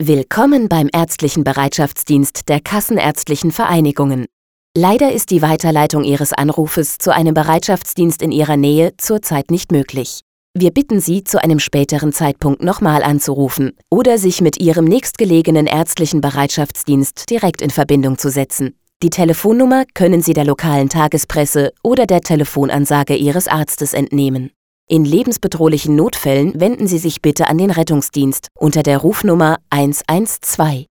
Willkommen beim ärztlichen Bereitschaftsdienst der Kassenärztlichen Vereinigungen. Leider ist die Weiterleitung Ihres Anrufes zu einem Bereitschaftsdienst in Ihrer Nähe zurzeit nicht möglich. Wir bitten Sie, zu einem späteren Zeitpunkt nochmal anzurufen oder sich mit Ihrem nächstgelegenen ärztlichen Bereitschaftsdienst direkt in Verbindung zu setzen. Die Telefonnummer können Sie der lokalen Tagespresse oder der Telefonansage Ihres Arztes entnehmen. In lebensbedrohlichen Notfällen wenden Sie sich bitte an den Rettungsdienst unter der Rufnummer 112.